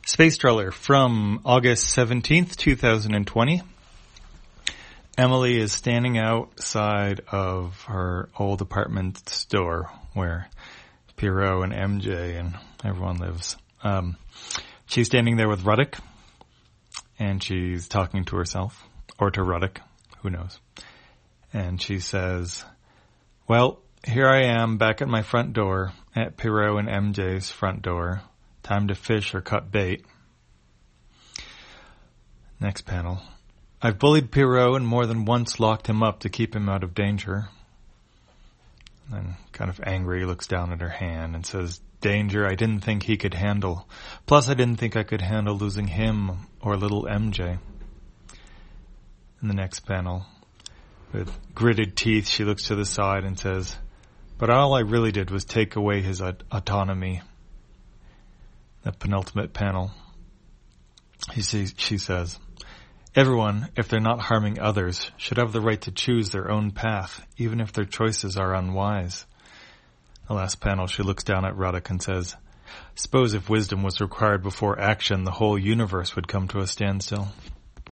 Space Stroller from August 17th, 2020. Emily is standing outside of her old apartment store where Pierrot and MJ and everyone lives. She's standing there with Ruddick, and she's talking to herself, or to Ruddick, who knows. And she says, well, here I am back at my front door, at Pierrot and MJ's front door. Time to fish or cut bait. Next panel. I've bullied Pierrot and more than once locked him up to keep him out of danger. And then, kind of angry, looks down at her hand and says, danger I didn't think he could handle. Plus I didn't think I could handle losing him or little MJ. In the next panel, with gritted teeth, she looks to the side and says, but all I really did was take away his autonomy. The penultimate panel, she says, everyone, if they're not harming others, should have the right to choose their own path, even if their choices are unwise. The last panel, she looks down at Ruddick and says, suppose if wisdom was required before action, the whole universe would come to a standstill.